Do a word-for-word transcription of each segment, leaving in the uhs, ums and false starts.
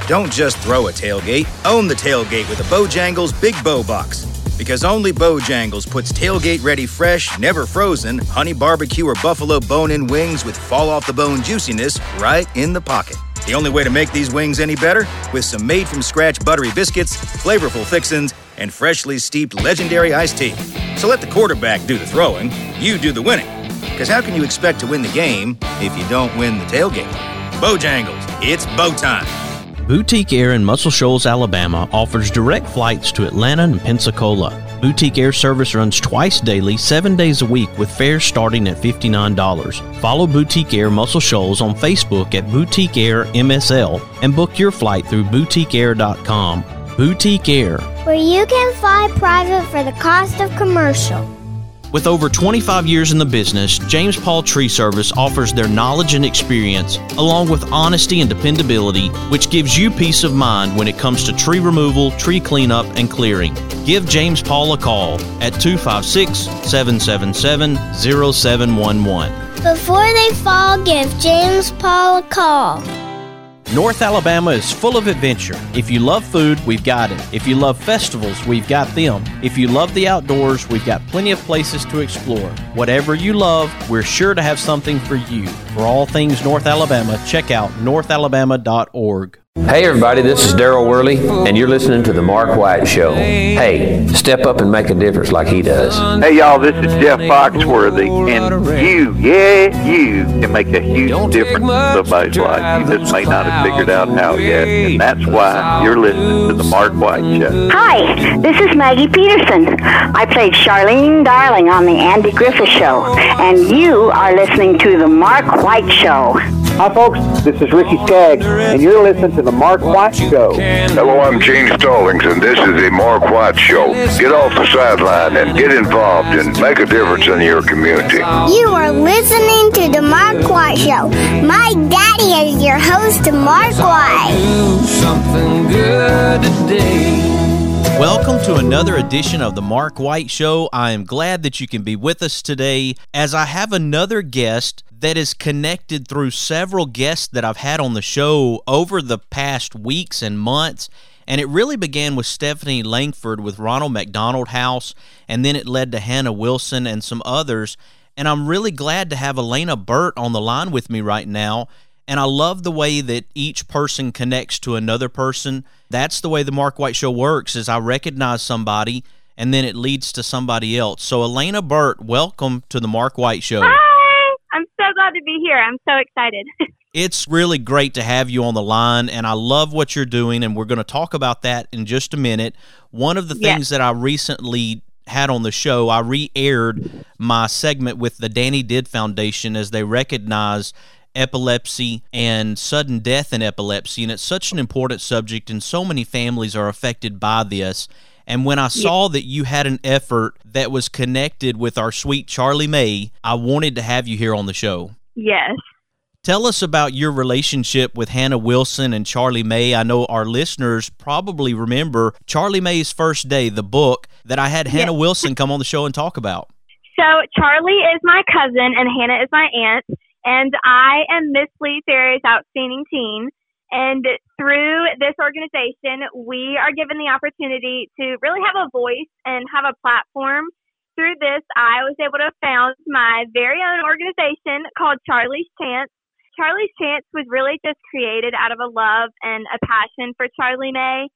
Don't just throw a tailgate. Own the tailgate with a Bojangles Big Bow Box. Because only Bojangles puts tailgate-ready fresh, never frozen, honey barbecue or buffalo bone-in wings with fall-off-the-bone juiciness right in the pocket. The only way to make these wings any better? With some made-from-scratch buttery biscuits, flavorful fixins, and freshly steeped legendary iced tea. So let the quarterback do the throwing, you do the winning. Because how can you expect to win the game if you don't win the tailgate? Bojangles, it's bow time. Boutique Air in Muscle Shoals, Alabama offers direct flights to Atlanta and Pensacola. Boutique Air service runs twice daily, seven days a week with fares starting at fifty-nine dollars. Follow Boutique Air Muscle Shoals on Facebook at Boutique Air M S L and book your flight through boutique air dot com. Boutique Air, where you can fly private for the cost of commercial. With over twenty-five years in the business, James Paul Tree Service offers their knowledge and experience, along with honesty and dependability, which gives you peace of mind when it comes to tree removal, tree cleanup, and clearing. Give James Paul a call at two five six, seven seven seven, zero seven one one. Before they fall, give James Paul a call. North Alabama is full of adventure. If you love food, we've got it. If you love festivals, we've got them. If you love the outdoors, we've got plenty of places to explore. Whatever you love, we're sure to have something for you. For all things North Alabama, check out north alabama dot org. Hey everybody, this is Daryl Worley, and you're listening to The Mark White Show. Hey, step up and make a difference like he does. Hey y'all, this is Jeff Foxworthy, and you, yeah, you can make a huge difference in somebody's life. You just may not have figured out how yet, and that's why you're listening to The Mark White Show. Hi, this is Maggie Peterson. I played Charlene Darling on The Andy Griffith Show, and you are listening to The Mark White Show. Hi folks, this is Ricky Skaggs, and you're listening to The Mark White Show. Hello, I'm Gene Stallings, and this is The Mark White Show. Get off the sideline and get involved and make a difference in your community. You are listening to The Mark White Show. My daddy is your host, Mark White. Do something good today. Welcome to another edition of The Mark White Show. I am glad that you can be with us today as I have another guest that is connected through several guests that I've had on the show over the past weeks and months. And it really began with Stephanie Langford with Ronald McDonald House, and then it led to Hannah Wilson and some others. And I'm really glad to have Elena Burt on the line with me right now. And I love the way that each person connects to another person. That's the way the Mark White Show works, is I recognize somebody, and then it leads to somebody else. So, Elena Burt, welcome to the Mark White Show. Hi! I'm so glad to be here. I'm so excited. It's really great to have you on the line, and I love what you're doing, and we're going to talk about that in just a minute. One of the yes. things that I recently had on the show, I re-aired my segment with the Danny Didd Foundation as they recognize epilepsy and sudden death in epilepsy, and it's such an important subject, and so many families are affected by this. And when I saw that you had an effort that was connected with our sweet Charlie May, I wanted to have you here on the show. Yes. Tell us about your relationship with Hannah Wilson and Charlie May. I know our listeners probably remember Charlie May's First Day, the book that I had Hannah yes. Wilson come on the show and talk about. So Charlie is my cousin and Hannah is my aunt. And I am Miss Lee Ferry's outstanding teen. And through this organization, we are given the opportunity to really have a voice and have a platform. Through this, I was able to found my very own organization called Charlie's Chance. Charlie's Chance was really just created out of a love and a passion for Charlie May.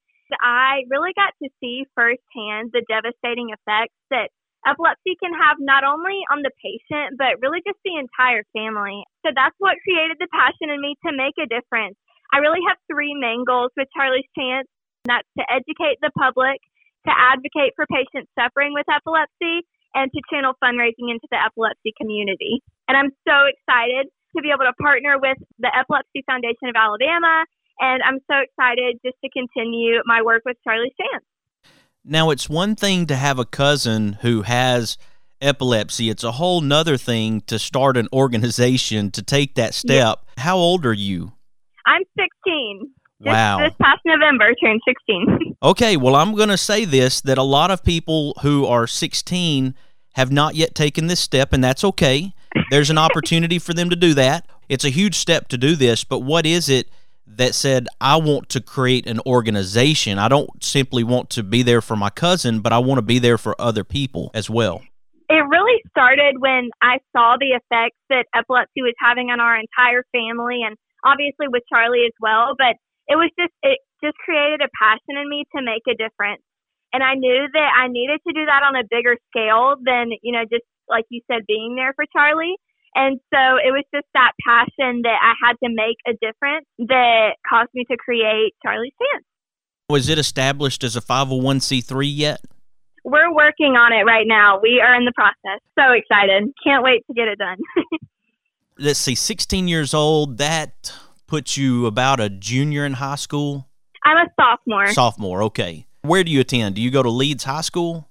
I really got to see firsthand the devastating effects that epilepsy can have not only on the patient, but really just the entire family. So that's what created the passion in me to make a difference. I really have three main goals with Charlie's Chance. And that's to educate the public, to advocate for patients suffering with epilepsy, and to channel fundraising into the epilepsy community. And I'm so excited to be able to partner with the Epilepsy Foundation of Alabama, and I'm so excited just to continue my work with Charlie's Chance. Now, it's one thing to have a cousin who has epilepsy. It's a whole nother thing to start an organization to take that step. Yeah. How old are you? I'm sixteen. Wow. This, this past November, turned sixteen. Okay, well, I'm going to say this, that a lot of people who are sixteen have not yet taken this step, and that's okay. There's an opportunity for them to do that. It's a huge step to do this, but what is it that said, I want to create an organization. I don't simply want to be there for my cousin, but I want to be there for other people as well? It really started when I saw the effects that epilepsy was having on our entire family, and obviously with Charlie as well. But it was just, it just created a passion in me to make a difference. And I knew that I needed to do that on a bigger scale than, you know, just like you said, being there for Charlie. And so it was just that passion that I had to make a difference that caused me to create Charlie's Chance. Was it established as a five oh one c three yet? We're working on it right now. We are in the process. So excited. Can't wait to get it done. Let's see, sixteen years old, that puts you about a junior in high school? I'm a sophomore. Sophomore, okay. Where do you attend? Do you go to Leeds High School?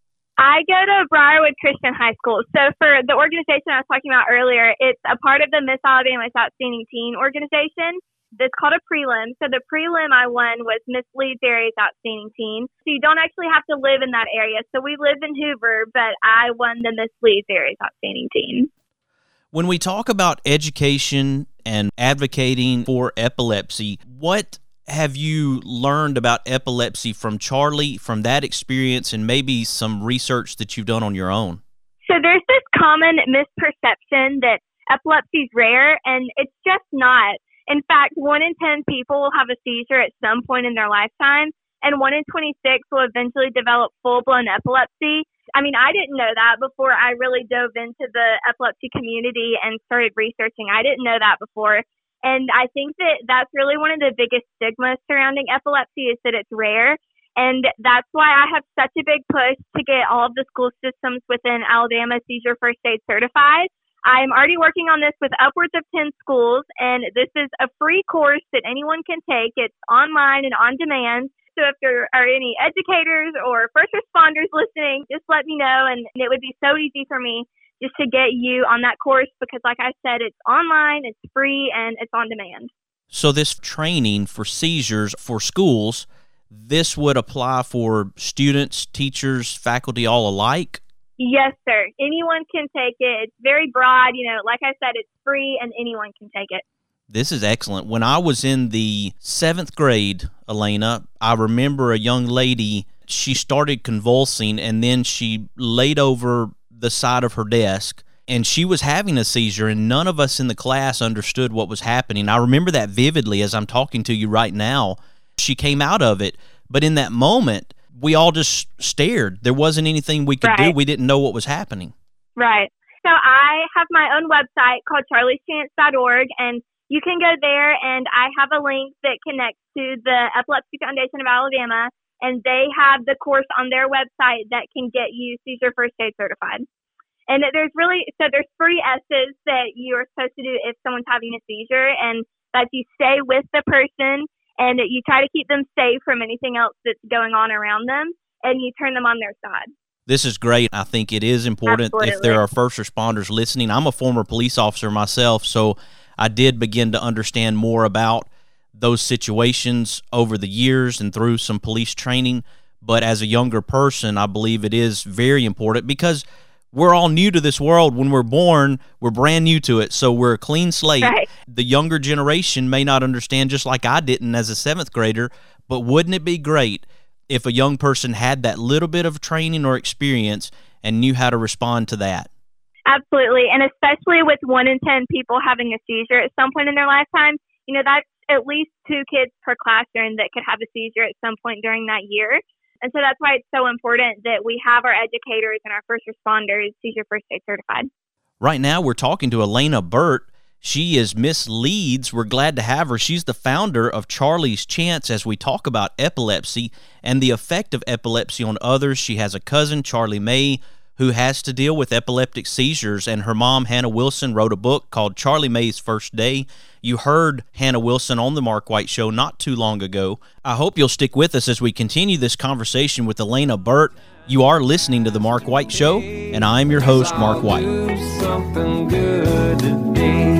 I go to Briarwood Christian High School. So for the organization I was talking about earlier, it's a part of the Miss Alabama's Outstanding Teen organization. It's called a prelim. So the prelim I won was Miss Leeds Area's Outstanding Teen. So you don't actually have to live in that area. So we live in Hoover, but I won the Miss Leeds Area's Outstanding Teen. When we talk about education and advocating for epilepsy, what have you learned about epilepsy from Charlie, from that experience, and maybe some research that you've done on your own? So there's this common misperception that epilepsy is rare, and it's just not. In fact, one in ten people will have a seizure at some point in their lifetime, and one in twenty-six will eventually develop full-blown epilepsy. I mean, I didn't know that before I really dove into the epilepsy community and started researching. I didn't know that before. And I think that that's really one of the biggest stigmas surrounding epilepsy is that it's rare. And that's why I have such a big push to get all of the school systems within Alabama Seizure First Aid certified. I'm already working on this with upwards of ten schools, and this is a free course that anyone can take. It's online and on demand. So if there are any educators or first responders listening, just let me know, and it would be so easy for me just to get you on that course because, like I said, it's online, it's free, and it's on demand. So this training for seizures for schools, this would apply for students, teachers, faculty, all alike? Yes, sir. Anyone can take it. It's very broad. You know, like I said, it's free, and anyone can take it. This is excellent. When I was in the seventh grade, Elena, I remember a young lady, she started convulsing, and then she laid over the side of her desk, and she was having a seizure, and none of us in the class understood what was happening. I remember that vividly as I'm talking to you right now. She came out of it, but in that moment, we all just stared. There wasn't anything we could right. do. We didn't know what was happening. Right. So I have my own website called charlies chance dot org, and you can go there, and I have a link that connects to the Epilepsy Foundation of Alabama, and they have the course on their website that can get you Seizure First Aid certified. And there's really, so there's three S's that you are supposed to do if someone's having a seizure, and that you stay with the person, and that you try to keep them safe from anything else that's going on around them, and you turn them on their side. This is great. I think it is important. Absolutely. If there are first responders listening. I'm a former police officer myself, so I did begin to understand more about those situations over the years and through some police training. But as a younger person, I believe it is very important because we're all new to this world. When we're born, we're brand new to it, so we're a clean slate. Right. The younger generation may not understand, just like I didn't as a seventh grader, but wouldn't it be great if a young person had that little bit of training or experience and knew how to respond to that? Absolutely, and especially with one in ten people having a seizure at some point in their lifetime, you know, that's at least two kids per classroom that could have a seizure at some point during that year. And so that's why it's so important that we have our educators and our first responders Seizure First Aid certified. Right now, we're talking to Elena Burt. She is Miss Leeds. We're glad to have her. She's the founder of Charlie's Chance as we talk about epilepsy and the effect of epilepsy on others. She has a cousin, Charlie May, who has to deal with epileptic seizures, and her mom, Hannah Wilson, wrote a book called Charlie May's First Day. You heard Hannah Wilson on the Mark White Show not too long ago. I hope you'll stick with us as we continue this conversation with Elena Burt. You are listening to the Mark White Show, and I'm your host, Mark White. Something good today.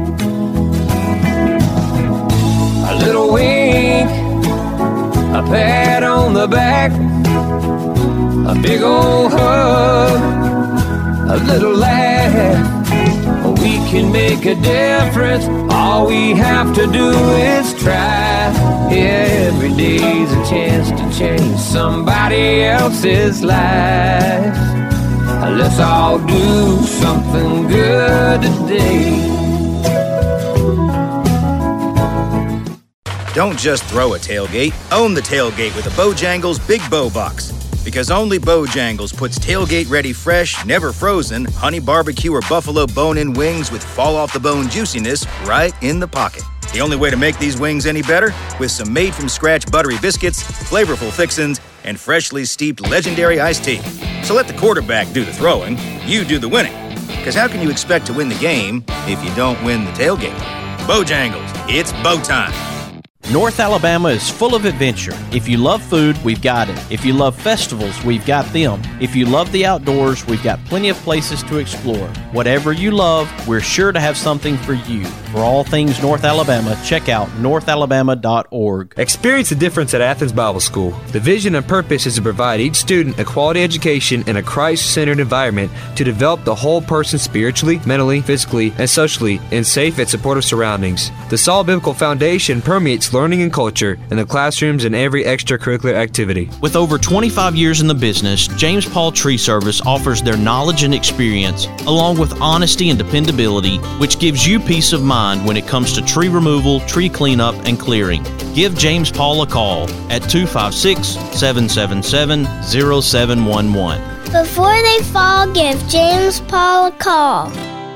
A little wink, a pat on the back, a big old hug, a little laugh. We can make a difference. All we have to do is try. try. Yeah, every day's a chance to change somebody else's life. Let's all do something good today. Don't just throw a tailgate, own the tailgate with a Bojangles Big Bow Box. Because only Bojangles puts tailgate-ready fresh, never frozen, honey barbecue or buffalo bone-in wings with fall-off-the-bone juiciness right in the pocket. The only way to make these wings any better? With some made-from-scratch buttery biscuits, flavorful fixins, and freshly steeped legendary iced tea. So let the quarterback do the throwing, you do the winning. Because how can you expect to win the game if you don't win the tailgate? Bojangles, it's bow time. North Alabama is full of adventure. If you love food, we've got it. If you love festivals, we've got them. If you love the outdoors, we've got plenty of places to explore. Whatever you love, we're sure to have something for you. For all things North Alabama, check out north alabama dot org. Experience the difference at Athens Bible School. The vision and purpose is to provide each student a quality education in a Christ-centered environment to develop the whole person spiritually, mentally, physically, and socially in safe and supportive surroundings. The solid biblical foundation permeates learning and culture in the classrooms and every extracurricular activity. With over twenty-five years in the business, James Paul Tree Service offers their knowledge and experience, along with honesty and dependability, which gives you peace of mind when it comes to tree removal, tree cleanup, and clearing. Give James Paul a call at two five six, seven seven seven, zero seven one one. Before they fall, give James Paul a call.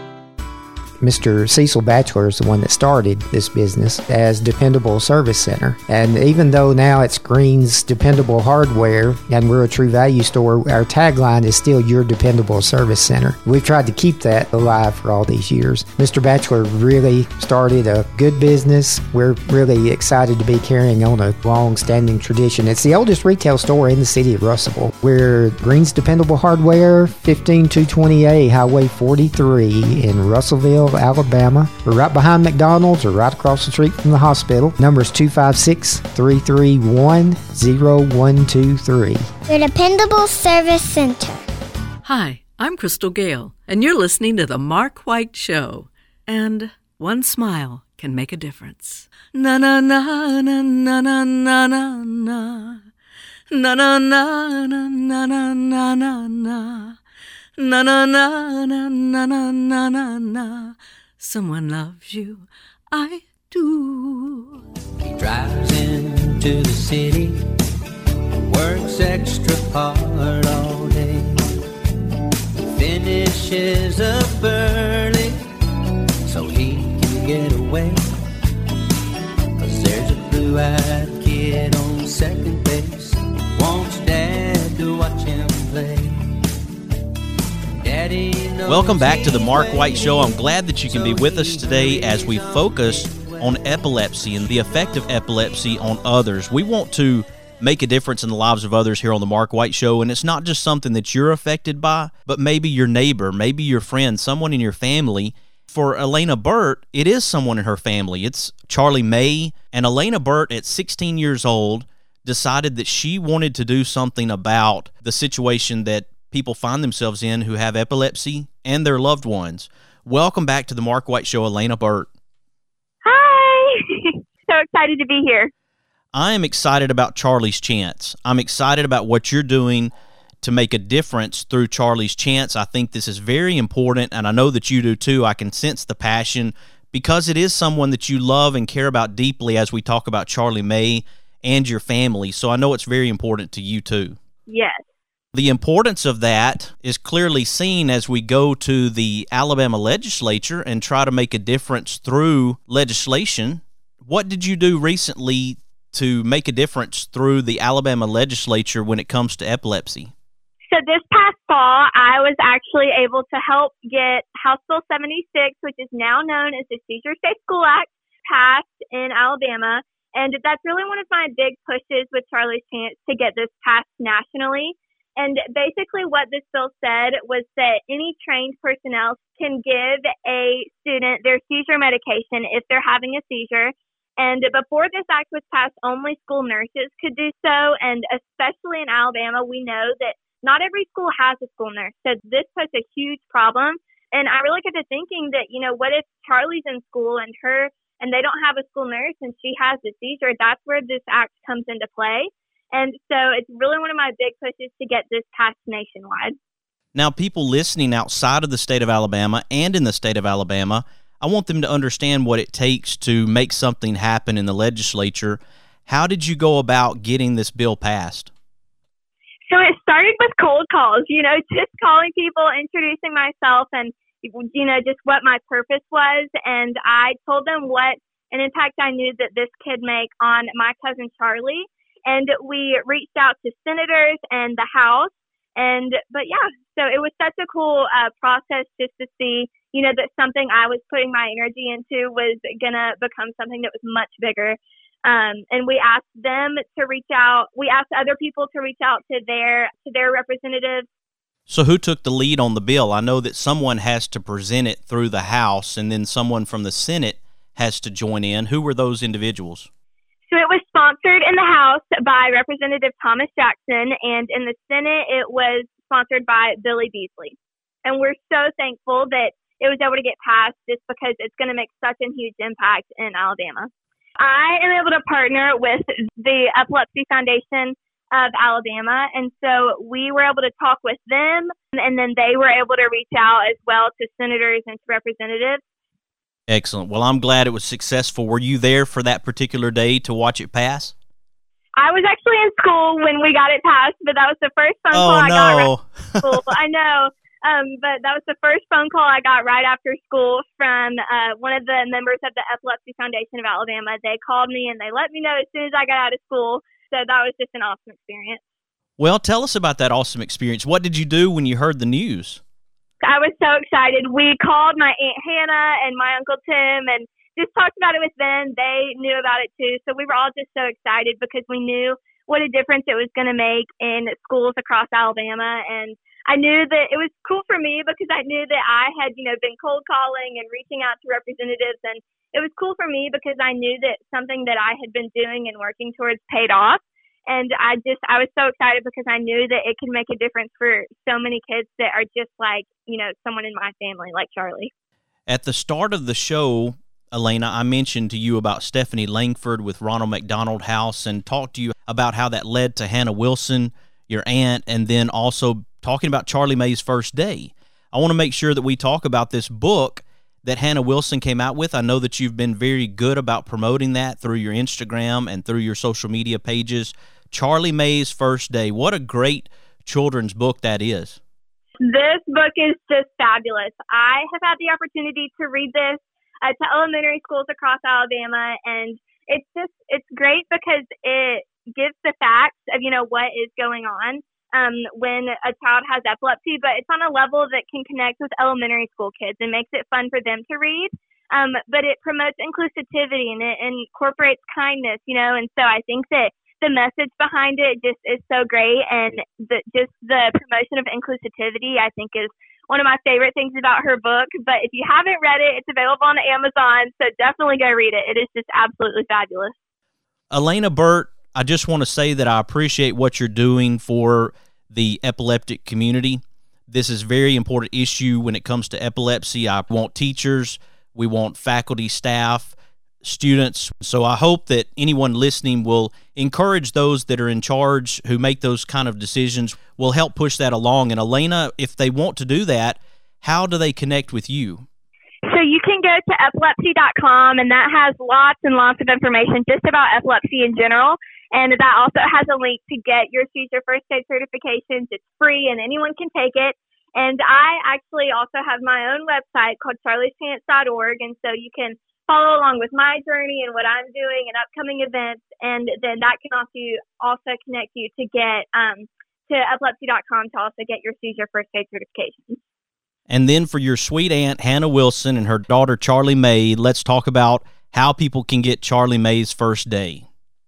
Mister Cecil Batchelor is the one that started this business as Dependable Service Center. And even though now it's Green's Dependable Hardware and we're a True Value store, our tagline is still Your Dependable Service Center. We've tried to keep that alive for all these years. Mister Batchelor really started a good business. We're really excited to be carrying on a long-standing tradition. It's the oldest retail store in the city of Russellville. We're Green's Dependable Hardware, fifteen two twenty A Highway forty-three in Russellville, Alabama. We're right behind McDonald's or right across the street from the hospital. Number is two five six, three three one, zero one two three. Your Dependable Service Center. Hi, I'm Crystal Gale, and you're listening to The Mark White Show. And one smile can make a difference. Na na na na na na na na na. Na na na na na na na na na. Na na na na na na na na na. Someone loves you, I do. He drives into the city, works extra hard all day, finishes up early so he can get away. 'Cause there's a blue-eyed kid on second base, wants dad to watch him play. Welcome back to the Mark White Show. I'm glad that you can be with us today as we focus on epilepsy and the effect of epilepsy on others. We want to make a difference in the lives of others here on the Mark White Show, and it's not just something that you're affected by, but maybe your neighbor, maybe your friend, someone in your family. For Elena Burt, it is someone in her family. It's Charlie May, and Elena Burt, at sixteen years old, decided that she wanted to do something about the situation that people find themselves in who have epilepsy and their loved ones. Welcome back to the Mark White Show, Elena Burt. Hi! So excited to be here. I am excited about Charlie's Chance. I'm excited about what you're doing to make a difference through Charlie's Chance. I think this is very important, and I know that you do too. I can sense the passion because it is someone that you love and care about deeply as we talk about Charlie May and your family. So I know it's very important to you too. Yes. The importance of that is clearly seen as we go to the Alabama legislature and try to make a difference through legislation. What did you do recently to make a difference through the Alabama legislature when it comes to epilepsy? So this past fall, I was actually able to help get House Bill seventy-six, which is now known as the Seizure Safe School Act, passed in Alabama. And that's really one of my big pushes with Charlie's Chance to get this passed nationally. And basically what this bill said was that any trained personnel can give a student their seizure medication if they're having a seizure. And before this act was passed, only school nurses could do so. And especially in Alabama, we know that not every school has a school nurse. So this puts a huge problem. And I really got to thinking that, you know, what if Charlie's in school and her and they don't have a school nurse and she has a seizure, that's where this act comes into play. And so it's really one of my big pushes to get this passed nationwide. Now, people listening outside of the state of Alabama and in the state of Alabama, I want them to understand what it takes to make something happen in the legislature. How did you go about getting this bill passed? So it started with cold calls, you know, just calling people, introducing myself, and, you know, just what my purpose was. And I told them what an impact I knew that this could make on my cousin Charlie. And we reached out to senators and the House. And, but yeah, so it was such a cool uh, process just to see, you know, that something I was putting my energy into was going to become something that was much bigger. Um, and we asked them to reach out. We asked other people to reach out to their, to their representatives. So who took the lead on the bill? I know that someone has to present it through the House, and then someone from the Senate has to join in. Who were those individuals? So it was sponsored in the House by Representative Thomas Jackson, and in the Senate it was sponsored by Billy Beasley. And we're so thankful that it was able to get passed just because it's going to make such a huge impact in Alabama. I am able to partner with the Epilepsy Foundation of Alabama, and so we were able to talk with them, and then they were able to reach out as well to senators and to representatives. Excellent. Well, I'm glad it was successful. Were you there for that particular day to watch it pass? I was actually in school when we got it passed, but that was the first phone oh, call I no. got right after school. I know, um, but that was the first phone call I got right after school from uh, one of the members of the Epilepsy Foundation of Alabama. They called me and they let me know as soon as I got out of school, so that was just an awesome experience. Well, tell us about that awesome experience. What did you do when you heard the news? I was so excited. We called my Aunt Hannah and my Uncle Tim and just talked about it with them. They knew about it too. So we were all just so excited because we knew what a difference it was going to make in schools across Alabama. And I knew that it was cool for me because I knew that I had, you know, been cold calling and reaching out to representatives. And it was cool for me because I knew that something that I had been doing and working towards paid off. And I just, I was so excited because I knew that it could make a difference for so many kids that are just like, you know, someone in my family, like Charlie. At the start of the show, Elena, I mentioned to you about Stephanie Langford with Ronald McDonald House and talked to you about how that led to Hannah Wilson, your aunt, and then also talking about Charlie May's first day. I want to make sure that we talk about this book that Hannah Wilson came out with. I know that you've been very good about promoting that through your Instagram and through your social media pages. Charlie May's First Day. What a great children's book that is. This book is just fabulous. I have had the opportunity to read this uh, to elementary schools across Alabama, and it's just, it's great because it gives the facts of, you know, what is going on um, when a child has epilepsy, but it's on a level that can connect with elementary school kids and makes it fun for them to read. Um, but it promotes inclusivity and it incorporates kindness, you know, and so I think that the message behind it just is so great, and the, just the promotion of inclusivity, I think, is one of my favorite things about her book. But if you haven't read it, it's available on Amazon, so definitely go read it. It is just absolutely fabulous. Elena Burt, I just want to say that I appreciate what you're doing for the epileptic community. This is a very important issue when it comes to epilepsy. I want teachers, we want faculty, staff, students. So I hope that anyone listening will encourage those that are in charge who make those kind of decisions, will help push that along. And Elena, if they want to do that, how do they connect with you? So you can go to epilepsy dot com, and that has lots and lots of information just about epilepsy in general. And that also has a link to get your seizure first aid certifications. It's free and anyone can take it. And I actually also have my own website called charlies chance dot org, and so you can follow along with my journey and what I'm doing and upcoming events, and then that can also also connect you to get um, to epilepsy dot com to also get your seizure first aid certifications. And then for your sweet aunt, Hannah Wilson, and her daughter, Charlie May, let's talk about how people can get Charlie May's First Day.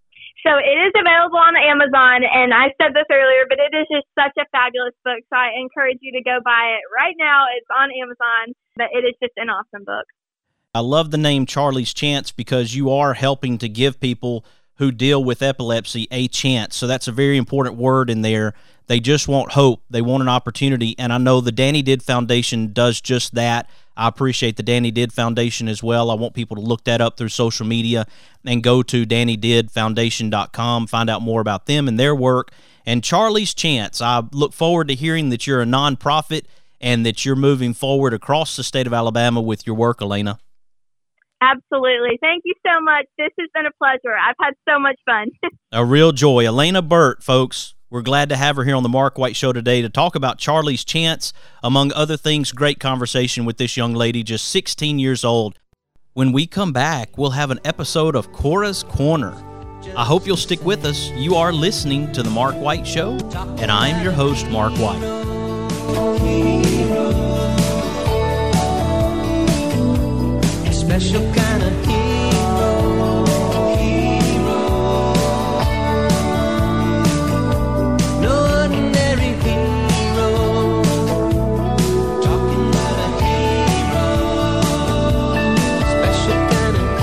So it is available on Amazon, and I said this earlier, but it is just such a fabulous book, so I encourage you to go buy it right now. It's on Amazon, but it is just an awesome book. I love the name Charlie's Chance because you are helping to give people who deal with epilepsy a chance. So that's a very important word in there. They just want hope. They want an opportunity. And I know the Danny Did Foundation does just that. I appreciate the Danny Did Foundation as well. I want people to look that up through social media and go to danny did foundation dot com, find out more about them and their work. And Charlie's Chance, I look forward to hearing that you're a nonprofit and that you're moving forward across the state of Alabama with your work, Elena. Absolutely. Thank you so much. This has been a pleasure. I've had so much fun. A real joy. Elena Burt, folks. We're glad to have her here on the Mark White Show today to talk about Charlie's Chance. Among other things, great conversation with this young lady, just sixteen years old. When we come back, we'll have an episode of Cora's Corner. I hope you'll stick with us. You are listening to the Mark White Show, and I'm your host, Mark White. Special kind of hero, hero. No ordinary hero. Talking about a hero. Special kind of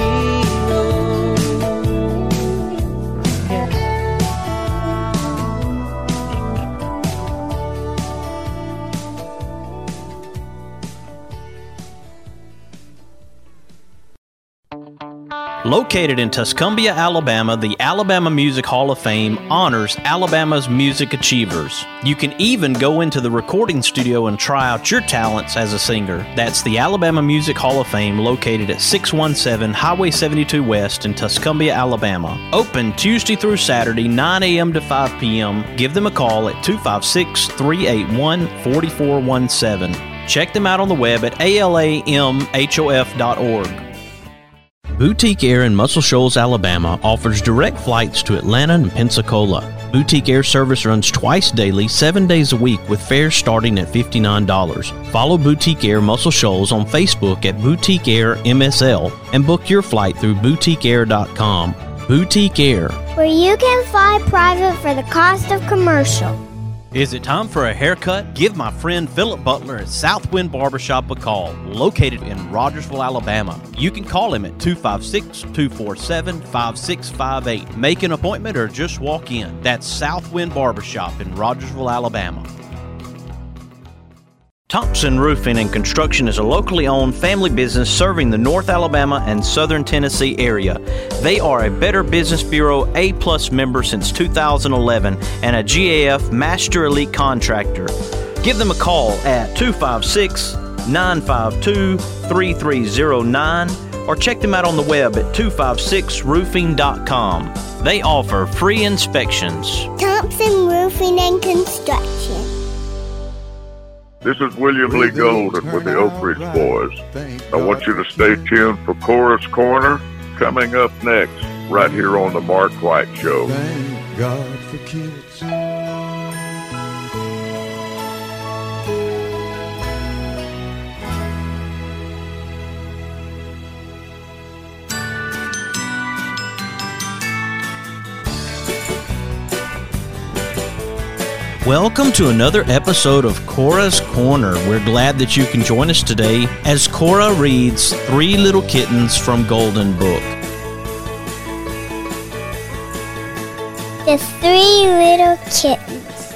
Located in Tuscumbia, Alabama, the Alabama Music Hall of Fame honors Alabama's music achievers. You can even go into the recording studio and try out your talents as a singer. That's the Alabama Music Hall of Fame, located at six one seven Highway seventy-two West in Tuscumbia, Alabama. Open Tuesday through Saturday, nine a.m. to five p.m. Give them a call at two five six, three eight one, four four one seven. Check them out on the web at A L A M H O F dot org. Boutique Air in Muscle Shoals, Alabama offers direct flights to Atlanta and Pensacola. Boutique Air service runs twice daily, seven days a week, with fares starting at fifty-nine dollars. Follow Boutique Air Muscle Shoals on Facebook at Boutique Air M S L and book your flight through boutique air dot com. Boutique Air, where you can fly private for the cost of commercial. Is it time for a haircut? Give my friend Philip Butler at Southwind Barbershop a call, located in Rogersville, Alabama. You can call him at two five six, two four seven, five six five eight. Make an appointment or just walk in. That's Southwind Barbershop in Rogersville, Alabama. Thompson Roofing and Construction is a locally owned family business serving the North Alabama and Southern Tennessee area. They are a Better Business Bureau A plus member since two thousand eleven and a G A F Master Elite Contractor. Give them a call at two five six, nine five two, three three zero nine or check them out on the web at two five six roofing dot com. They offer free inspections. Thompson Roofing and Construction. This is William Lee Golden with the Oak Ridge Boys. I want you to stay tuned for Cora's Corner coming up next, right here on the Mark White Show. Thank God for kids. Welcome to another episode of Cora's Corner. We're glad that you can join us today as Cora reads Three Little Kittens from Golden Book. The Three Little Kittens.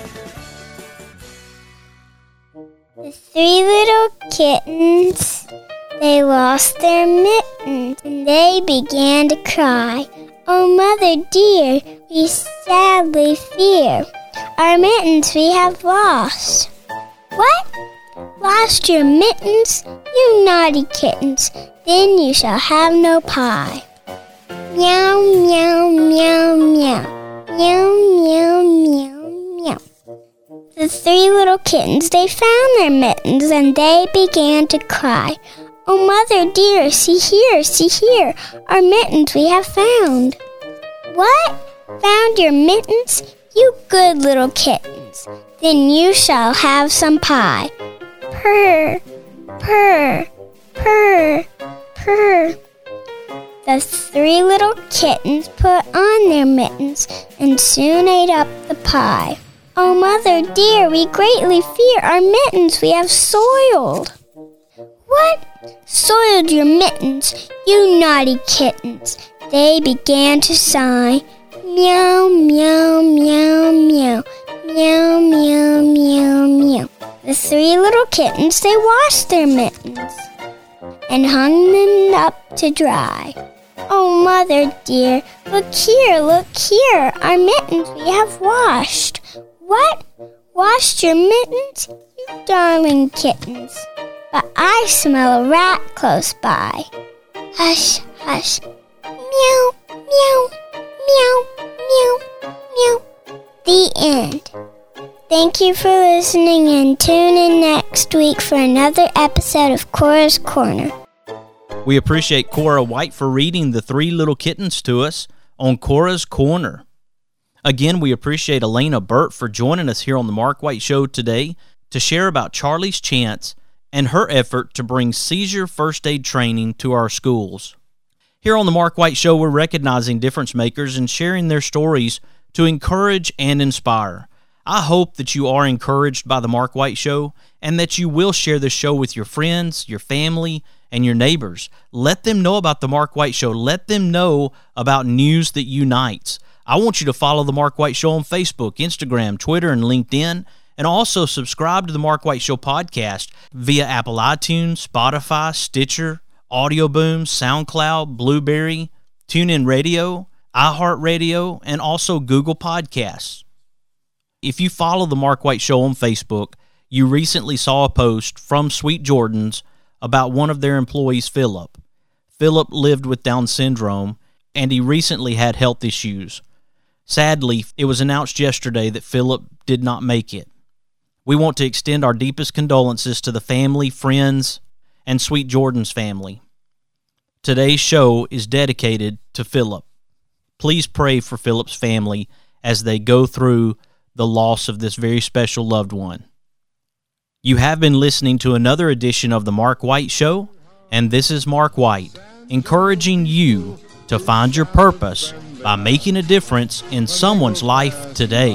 The three little kittens, they lost their mittens, and they began to cry. Oh, mother dear, we sadly fear our mittens we have lost. What? Lost your mittens? You naughty kittens, then you shall have no pie. Meow, meow, meow, meow. Meow, meow, meow, meow. The three little kittens, they found their mittens, and they began to cry. Oh, mother dear, see here, see here, our mittens we have found. What? Found your mittens? You good little kittens, then you shall have some pie. Purr, purr, purr, purr. The three little kittens put on their mittens and soon ate up the pie. Oh, mother dear, we greatly fear our mittens we have soiled. What? Soiled your mittens, you naughty kittens, they began to sigh. Meow, meow, meow, meow. Meow, meow, meow, meow. The three little kittens, they washed their mittens and hung them up to dry. Oh, Mother dear, look here, look here. Our mittens we have washed. What? Washed your mittens? You darling kittens. But I smell a rat close by. Hush, hush. Meow, meow, meow, meow, meow. The end. Thank you for listening, and tune in next week for another episode of Cora's Corner. We appreciate Cora White for reading The Three Little Kittens to us on Cora's Corner. Again, we appreciate Elena Burt for joining us here on the Mark White Show today to share about Charlie's Chance and her effort to bring seizure first aid training to our schools. Here on the Mark White Show, we're recognizing difference makers and sharing their stories to encourage and inspire. I hope that you are encouraged by the Mark White Show and that you will share this show with your friends, your family, and your neighbors. Let them know about the Mark White Show. Let them know about news that unites. I want you to follow the Mark White Show on Facebook, Instagram, Twitter, and LinkedIn, and also subscribe to the Mark White Show podcast via Apple iTunes, Spotify, Stitcher, Audio Boom, SoundCloud, Blueberry, TuneIn Radio, iHeartRadio, and also Google Podcasts. If you follow the Mark White Show on Facebook, you recently saw a post from Sweet Jordan's about one of their employees, Philip. Philip lived with Down syndrome, and he recently had health issues. Sadly, it was announced yesterday that Philip did not make it. We want to extend our deepest condolences to the family, friends, and Sweet Jordan's family. Today's show is dedicated to Philip. Please pray for Philip's family as they go through the loss of this very special loved one. You have been listening to another edition of the Mark White Show, and this is Mark White, encouraging you to find your purpose by making a difference in someone's life today.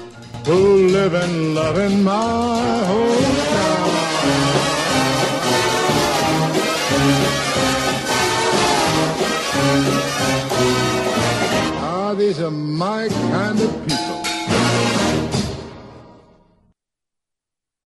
Who live and love in my hometown. Ah, these are my kind of people.